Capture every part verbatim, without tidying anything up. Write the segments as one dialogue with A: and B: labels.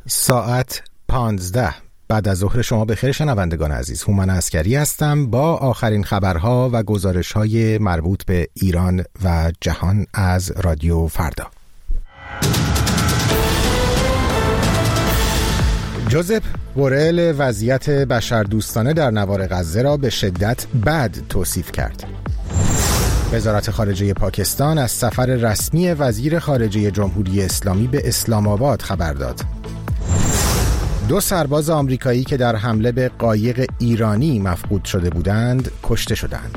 A: ساعت پانزده بعد از ظهر شما بخیر شنوندگان عزیز. هومن عسکری هستم با آخرین خبرها و گزارش‌های مربوط به ایران و جهان از رادیو فردا. جوزپ بورل وضعیت بشردوستانه در نوار غزه را به شدت بد توصیف کرد. وزارت خارجه پاکستان از سفر رسمی وزیر خارجه جمهوری اسلامی به اسلام آباد خبر داد. دو سرباز آمریکایی که در حمله به قایق ایرانی مفقود شده بودند کشته شدند.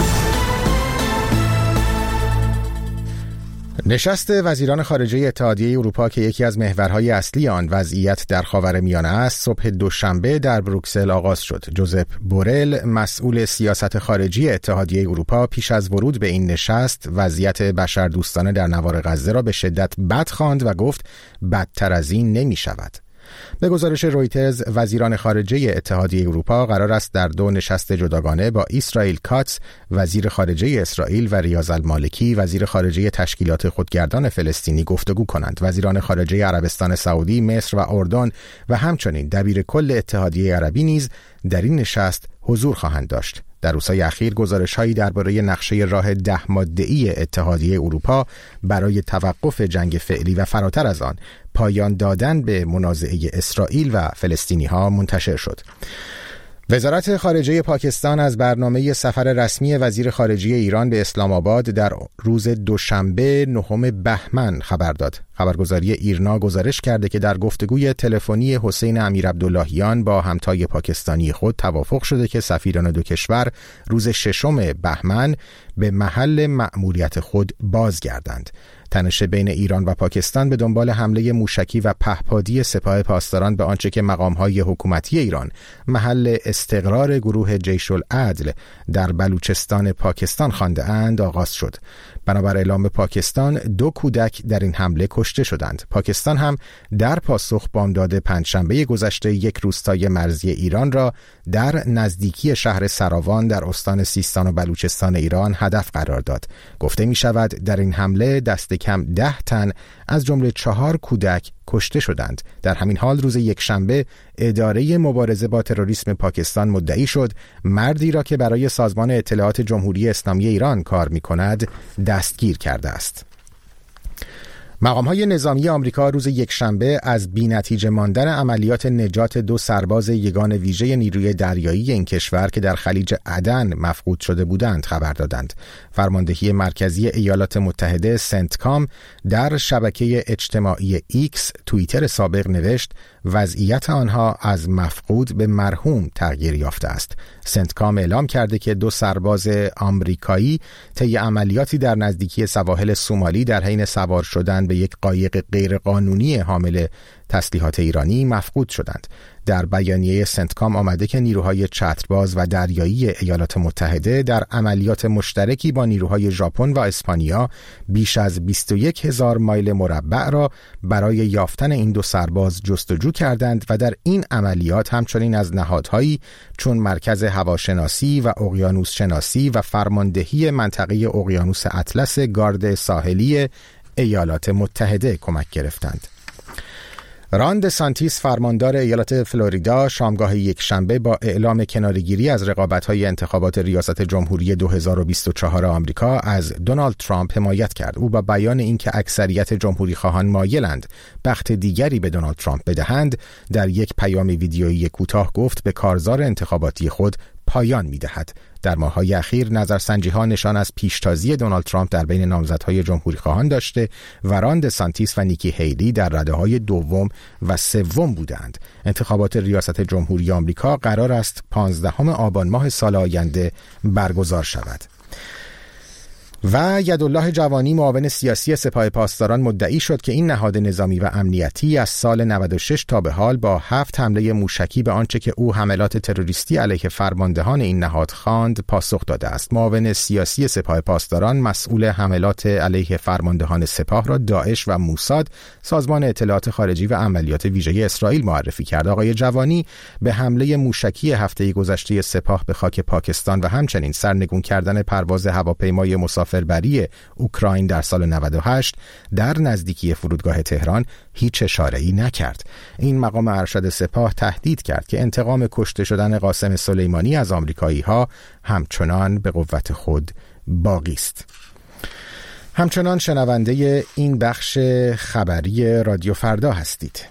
A: نشست وزیران خارجه اتحادیه اروپا که یکی از محورهای اصلی آن وضعیت در خاورمیانه است، صبح دوشنبه در بروکسل آغاز شد. جوزپ بورل، مسئول سیاست خارجی اتحادیه اروپا، پیش از ورود به این نشست وضعیت بشردوستانه در نوار غزه را به شدت بد خواند و گفت بدتر از این نمی شود. به گزارش رویترز، وزیران خارجه اتحادیه اروپا قرار است در دو نشست جداگانه با اسرائیل کاتس، وزیر خارجه اسرائیل، و ریاض المالکی، وزیر خارجه تشکیلات خودگردان فلسطینی گفتگو کنند. وزیران خارجه عربستان سعودی، مصر و اردن و همچنین دبیر کل اتحادیه عربی نیز در این نشست حضور خواهند داشت. در روزهای اخیر گزارش‌هایی درباره نقشه راه ده ماده‌ای اتحادیه اروپا برای توقف جنگ فعلی و فراتر از آن پایان دادن به منازعه اسرائیل و فلسطینی‌ها منتشر شد. وزارت خارجه پاکستان از برنامه سفر رسمی وزیر خارجه ایران به اسلام آباد در روز دوشنبه نهم بهمن خبر داد. خبرگزاری ایرنا گزارش کرده که در گفتگوی تلفنی حسین امیرعبداللهیان با همتای پاکستانی خود توافق شده که سفیران دو کشور روز ششم بهمن به محل مأموریت خود بازگردند. تنش بین ایران و پاکستان به دنبال حمله موشکی و پهپادی سپاه پاسداران به آنچه که مقام‌های حکومتی ایران محل استقرار گروه جیش العدل در بلوچستان پاکستان خوانده اند آغاز شد. بنابر اعلام پاکستان دو کودک در این حمله کشته شدند. پاکستان هم در پاسخ بامداد پنجشنبه گذشته یک روستای مرزی ایران را در نزدیکی شهر سراوان در استان سیستان و بلوچستان ایران هدف قرار داد. گفته می شود در این حمله دست کم ده تن از جمله چهار کودک کشته شدند. در همین حال روز یکشنبه اداره مبارزه با تروریسم پاکستان مدعی شد مردی را که برای سازمان اطلاعات جمهوری اسلامی ایران کار می کند دستگیر کرده است. مقام‌های نظامی آمریکا روز یکشنبه از بی‌نتیجه ماندن عملیات نجات دو سرباز یگان ویژه نیروی دریایی این کشور که در خلیج عدن مفقود شده بودند خبر دادند. فرماندهی مرکزی ایالات متحده سنتکام در شبکه اجتماعی ایکس توییتر سابق نوشت وضعیت آنها از مفقود به مرحوم تغییر یافته است. سنتکام اعلام کرده که دو سرباز آمریکایی طی عملیاتی در نزدیکی سواحل سومالی در حین سوار شدن به یک قایق غیرقانونی حامل تسلیحات ایرانی مفقود شدند. در بیانیه سنتکام آمده که نیروهای چترباز و دریایی ایالات متحده در عملیات مشترکی با نیروهای ژاپن و اسپانیا بیش از بیست و یک هزار مایل مربع را برای یافتن این دو سرباز جستجو کردند و در این عملیات همچنین از نهادهایی چون مرکز هواشناسی و اقیانوس شناسی و فرماندهی منطقه اقیانوس اطلس گارد ساحلی ایالات متحده کمک گرفتند. ران دسانتیس فرماندار ایالت فلوریدا شامگاه یک شنبه با اعلام کناره‌گیری از رقابت‌های انتخابات ریاست جمهوری دو هزار و بیست و چهار آمریکا از دونالد ترامپ حمایت کرد. او با بیان اینکه اکثریت جمهوری خواهان مایلند بخت دیگری به دونالد ترامپ بدهند در یک پیام ویدیویی کوتاه گفت به کارزار انتخاباتی خود پایان می‌دهد. در ماه‌های اخیر نظرسنجی‌ها نشان از پیشتازی دونالد ترامپ در بین نامزدهای جمهوری خواهان داشته و ران دسانتیس و نیکی هیلی در رده‌های دوم و سوم بودند. انتخابات ریاست جمهوری آمریکا قرار است پانزدهم آبان ماه سال آینده برگزار شود. و یدالله جوانی معاون سیاسی سپاه پاسداران مدعی شد که این نهاد نظامی و امنیتی از سال نود و شش تا به حال با هفت حمله موشکی به آنچه که او حملات تروریستی علیه فرماندهان این نهاد خواند پاسخ داده است. معاون سیاسی سپاه پاسداران مسئول حملات علیه فرماندهان سپاه را داعش و موساد، سازمان اطلاعات خارجی و عملیات ویژه اسرائیل معرفی کرد. آقای جوانی به حمله موشکی هفته گذشته سپاه به خاک پاکستان و همچنین سرنگون کردن پرواز هواپیمای مسافر مسافربری اوکراین در سال نود و هشت در نزدیکی فرودگاه تهران هیچ اشاره‌ای نکرد. این مقام ارشد سپاه تهدید کرد که انتقام کشته شدن قاسم سلیمانی از آمریکایی‌ها همچنان به قوت خود باقی است. همچنان شنونده این بخش خبری رادیو فردا هستید.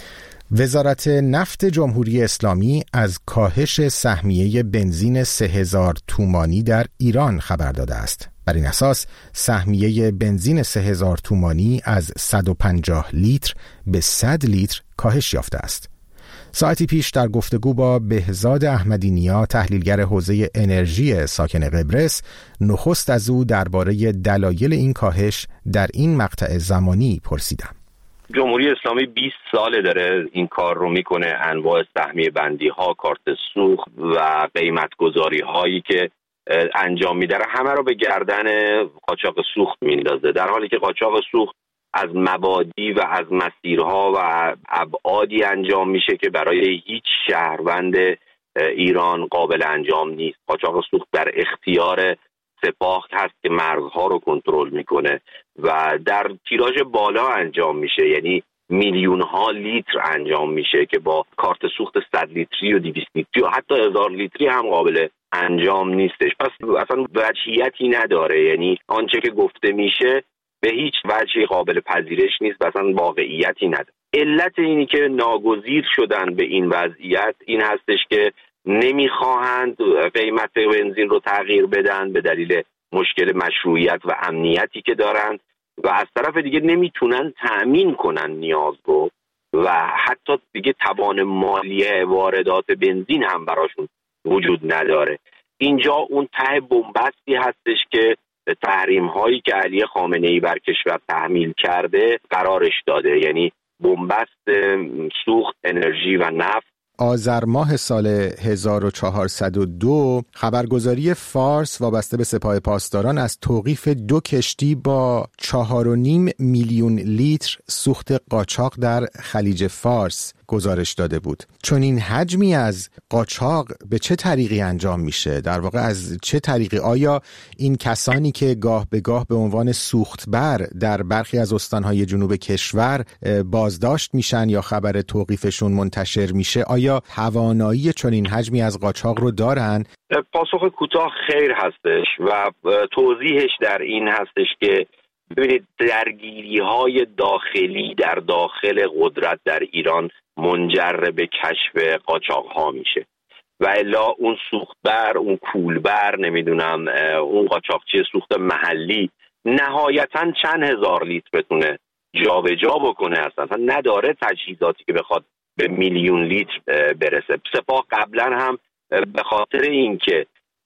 A: وزارت نفت جمهوری اسلامی از کاهش سهمیه بنزین سه هزار تومانی در ایران خبر داده است. بر این اساس سهمیه بنزین سه هزار تومانی از صد و پنجاه لیتر به صد لیتر کاهش یافته است. ساعتی پیش در گفتگو با بهزاد احمدی نیا، تحلیلگر حوزه انرژی ساکن قبرس، نخست از او درباره دلایل این کاهش در این مقطع زمانی پرسیدم.
B: جمهوری اسلامی بیست ساله داره این کار رو میکنه، انواع سهمیه بندی ها، کارت سوخت و قیمت گذاری هایی که انجام میده همه رو به گردن قاچاق سوخت میندازه، در حالی که قاچاق سوخت از مبادی و از مسیرها و ابعادی انجام میشه که برای هیچ شهروند ایران قابل انجام نیست. قاچاق سوخت در اختیار سپاه هست که مرزها رو کنترل میکنه و در تیراژ بالا انجام میشه، یعنی میلیون ها لیتر انجام میشه که با کارت سوخت صد لیتری و دویست لیتری و حتی هزار لیتری هم قابل انجام نیستش. پس اصلا وجهیتی نداره، یعنی آنچه که گفته میشه به هیچ وجهی قابل پذیرش نیست و اصلا واقعیتی نداره. علت اینی که ناگزیر شدن به این وضعیت این هستش که نمیخواهند قیمت بنزین رو تغییر بدن به دلیل مشکل مشروعیت و امنیتی که دارند و از طرف دیگه نمیتونن تأمین کنن نیاز رو و حتی دیگه توان مالی واردات بنزین هم براشون وجود نداره. اینجا اون ته بنبستی هستش که تحریم هایی که علی خامنه ای بر کشور تحمیل کرده قرارش داده، یعنی بنبست سوخت، انرژی و نفت.
A: آذر ماه سال هزار و چهارصد و دو خبرگزاری فارس وابسته به سپاه پاسداران از توقیف دو کشتی با چهار و نیم میلیون لیتر سوخت قاچاق در خلیج فارس گزارش داده بود. چون این حجمی از قاچاق به چه طریقی انجام میشه؟ در واقع از چه طریقی؟ آیا این کسانی که گاه به گاه به عنوان سوختبر در برخی از استانهای جنوب کشور بازداشت میشن یا خبر توقیفشون منتشر میشه، آیا توانایی چون این حجمی از قاچاق رو دارن؟
B: پاسخ کوتاه خیر هستش و توضیحش در این هستش که ببینید درگیری های داخلی در داخل قدرت در ایران منجر به کشف قاچاق ها میشه و الا اون سوختبر، اون کولبر، نمیدونم اون قاچاقچی سوخت محلی نهایتاً چند هزار لیتر بتونه جا به جا بکنه، اصلا نداره تجهیزاتی که بخواد به میلیون لیتر برسه. سپاه قبلا هم به خاطر اینکه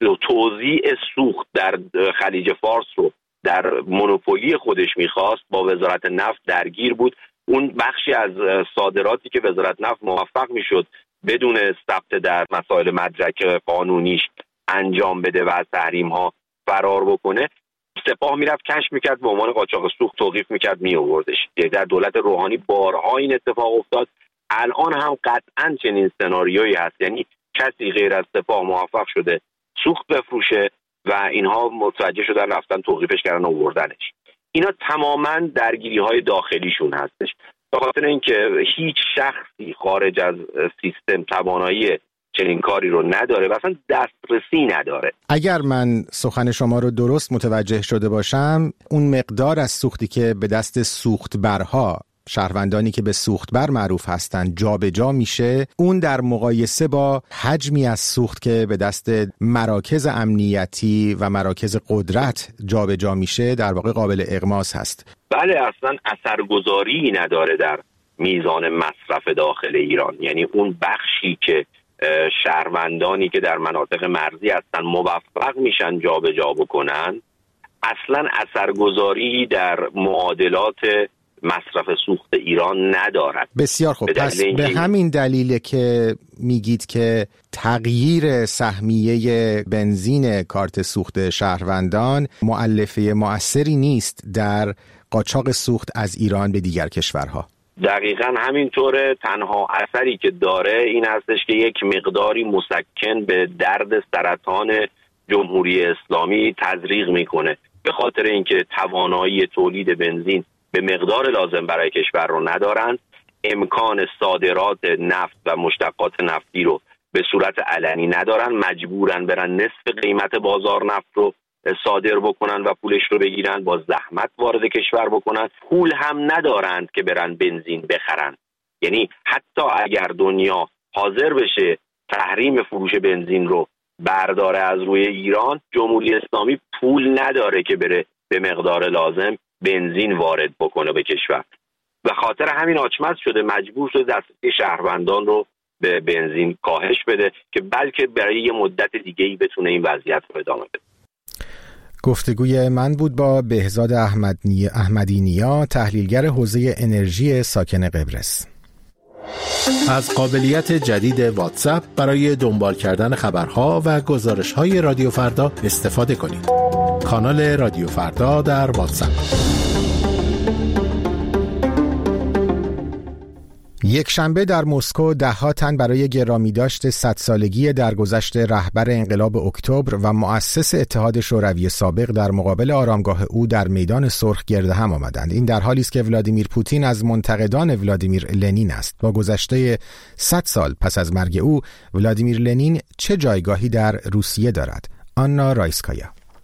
B: توزیع سوخت در خلیج فارس رو در مونوپولی خودش میخواست با وزارت نفت درگیر بود. اون بخشی از صادراتی که وزارت نفت موفق میشد بدون ثبت در مسائل مدرک قانونیش انجام بده و از تحریم ها فرار بکنه، سپاه میرفت کشف میکرد به عنوان قاچاق سوخت توقیف میکرد میآوردش. در دولت روحانی بارها این اتفاق افتاد، الان هم قطعا چنین سناریویی هست، یعنی کسی غیر از سپاه موفق شده سوخت بفروشه و اینها متوجه شدن رفتن توقیفش کردن و آوردنش. اینا تماما درگیری های داخلیشون هستش، به خاطر اینکه هیچ شخصی خارج از سیستم توانایی چنین کاری رو نداره و اصلا دسترسی نداره.
A: اگر من سخن شما رو درست متوجه شده باشم، اون مقدار از سوختی که به دست سوختبرها، شهروندانی که به سوختبر معروف هستند، جابجا میشه، اون در مقایسه با حجمی از سوخت که به دست مراکز امنیتی و مراکز قدرت جابجا میشه در واقع قابل اغماس هست.
B: بله، اصلا اثرگذاری نداره در میزان مصرف داخل ایران. یعنی اون بخشی که شهروندانی که در مناطق مرزی هستن موفق میشن جابجا بکنن، اصلا اثرگذاری در معادلات مصرف سوخت ایران ندارد.
A: بسیار خوب، پس به همین دلیله که میگید که تغییر سهمیه بنزین کارت سوخت شهروندان مؤلفه مؤثری نیست در قاچاق سوخت از ایران به دیگر کشورها.
B: دقیقاً همینطوره. تنها اثری که داره این هستش که یک مقداری مسکن به درد سرطان جمهوری اسلامی تزریق میکنه. به خاطر اینکه توانایی تولید بنزین به مقدار لازم برای کشور رو ندارند، امکان صادرات نفت و مشتقات نفتی رو به صورت علنی ندارن، مجبورن برن نصف قیمت بازار نفت رو صادر بکنن و پولش رو بگیرن، با زحمت وارد کشور بکنن. پول هم ندارند که برن بنزین بخرن. یعنی حتی اگر دنیا حاضر بشه تحریم فروش بنزین رو برداره از روی ایران، جمهوری اسلامی پول نداره که بره به مقدار لازم بنزین وارد بکنه به کشور. و خاطر همین آچمز شده، مجبور شده دسترسی شهروندان رو به بنزین کاهش بده که بلکه برای یه مدت دیگه‌ای بتونه این وضعیت رو ادامه بده.
A: گفتگوی من بود با بهزاد احمدی احمدی نیا، تحلیلگر حوزه انرژی ساکن قبرس.
C: از قابلیت جدید واتساپ برای دنبال کردن خبرها و گزارش‌های رادیو فردا استفاده کنید. کانال رادیو فردا در واتساپ.
A: یک شنبه در مسکو ده‌ها تن برای گرامیداشت صد سالگی درگذشت رهبر انقلاب اکتبر و مؤسس اتحاد شوروی سابق در مقابل آرامگاه او در میدان سرخ گرد هم آمدند. این در حالی است که ولادیمیر پوتین از منتقدان ولادیمیر لنین است. با گذشته صد سال پس از مرگ او، ولادیمیر لنین چه جایگاهی در روسیه دارد؟ آنا رایسکایا.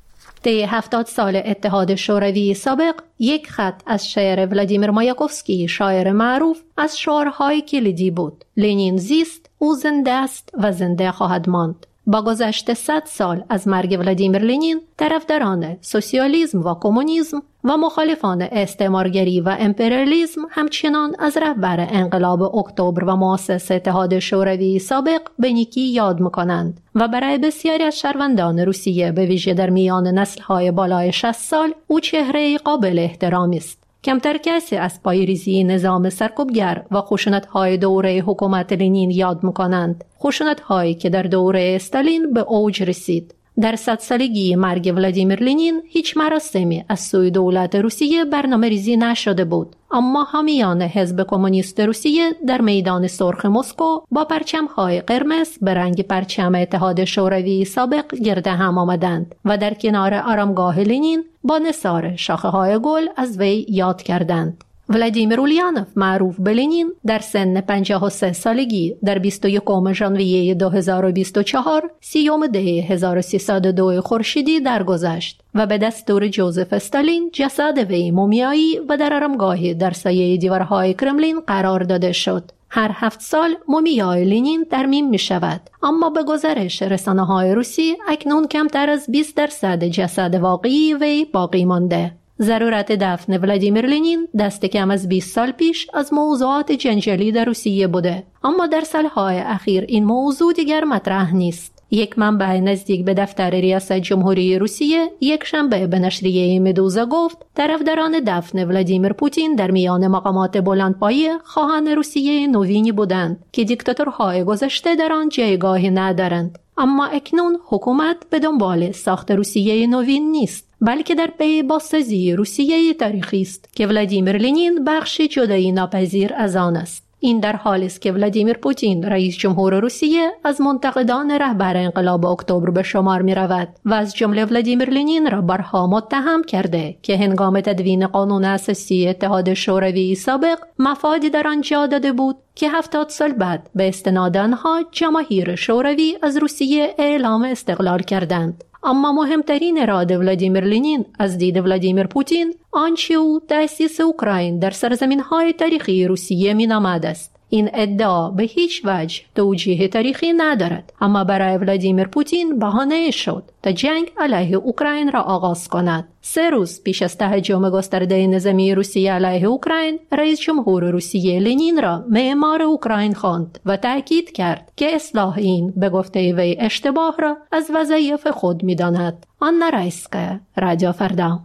D: طی هفتاد سال اتحاد شوروی سابق، یک خط از شعر ولادیمیر مایاکوفسکی، شاعر معروف، از شعارهای کلیدی بود: لنین زیست، او زنده است و زنده خواهد ماند. با گذشت صد سال از مرگ ولادیمیر لنین، طرفداران سوسیالیسم و کمونیسم و مخالفان استعمارگری و امپریالیسم همچنان از رهبر انقلاب اکتبر و مؤسس اتحاد شوروی سابق به نیکی یاد می‌کنند و برای بسیاری از شهروندان روسیه، به ویژه در میان نسل‌های بالای شصت سال، او چهره قابل احترامی است. کمتر کسی از پایه‌ریزی نظام سرکوبگر و خشونت‌های دوره حکومت لنین یاد می‌کنند، خشونت‌هایی که در دوره استالین به اوج رسید. در صد سالگی مرگ ولادیمیر لنین هیچ مراسمی از سوی دولت روسیه برنامه ریزی نشده بود، اما حامیان حزب کمونیست روسیه در میدان سرخ مسکو با پرچم‌های قرمز به رنگ پرچم اتحاد شوروی سابق گرد هم آمدند و در کنار آرامگاه لنین با نثار شاخه‌های گل از وی یاد کردند. ولادیمیر اولیانوف، معروف به لنین، در سن پنجاه و سه سالگی در بیست و یکم ژانویه دو هزار و بیست و چهار، سیوم دی هزار و سیصد و دو خورشیدی درگذشت و به دستور جوزف استالین جسد وی مومیایی و در آرامگاهی در سایه دیوارهای کرملین قرار داده شد. هر هفت سال مومیای لنین ترمیم می شود، اما به گزارش رسانه‌های روسی اکنون کمتر از بیست درصد جسد واقعی وی باقی مانده. ضرورت دفن ولادیمیر لنین دست کم از بیست سال پیش از موضوعات جنجالی در روسیه بوده، اما در سالهای اخیر این موضوع دیگر مطرح نیست. یک منبع نزدیک به دفتر ریاست جمهوری روسیه یک شنبه به نشریه مدوزا گفت طرفداران دفن ولادیمیر پوتین در میان مقامات بلندپایه خواهان روسیه نوینی بودند که دیکتاتورهای گذشته در آن جایگاهی ندارند. اما اکنون حکومت به دنبال ساخت روسیه نوین نیست، بلکه در پی بازسازی روسیه تاریخی است که ولادیمیر لنین بخشی جدایی ناپذیر از آن است. این در حالی است که ولادیمیر پوتین، رئیس جمهور روسیه، از منتقدان رهبر انقلاب اکتبر به شمار می رود و از جمله ولادیمیر لنین را بارها متهم کرده که هنگام تدوین قانون اساسی اتحاد شوروی سابق مفادی در آن جا داده بود که هفتاد سال بعد به استناد آنها جماهیر شوروی از روسیه اعلام استقلال کردند. اما مهمترین اراده ولادیمیر لنین از دید ولادیمیر پوتین آنچه او تأسیس اوکراین در سرزمین‌های تاریخی روسیه می‌نامد است. این ادعا به هیچ وجه توجیه تاریخی ندارد، اما برای ولادیمیر پوتین بهانه شد تا جنگ علیه اوکراین را آغاز کند. سه روز پیش از تهاجم گسترده نظامی روسیه علیه اوکراین، رئیس جمهور روسیه لنین را معمار اوکراین خواند و تأکید کرد که اصلاح این به گفته وی اشتباه را از وظایف خود می‌داند. آنا رایسکایا، رادیو فردا.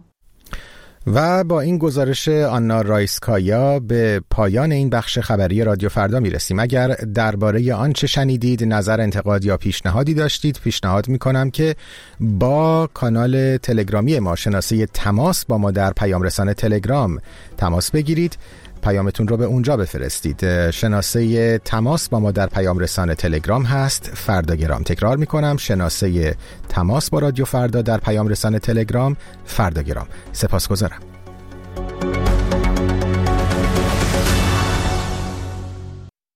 A: و با این گزارش آنا رایسکایا به پایان این بخش خبری رادیو فردا میرسیم. اگر درباره آنچه شنیدید نظر، انتقاد یا پیشنهادی داشتید، پیشنهاد میکنم که با کانال تلگرامی ما، شناسه تماس با ما در پیام رسان تلگرام، تماس بگیرید. پیامتون رو به اونجا بفرستید. شناسه تماس با ما در پیام رسان تلگرام هست فرداگرام. تکرار میکنم، شناسه تماس با رادیو فردا در پیام رسان تلگرام فرداگرام. سپاسگزارم.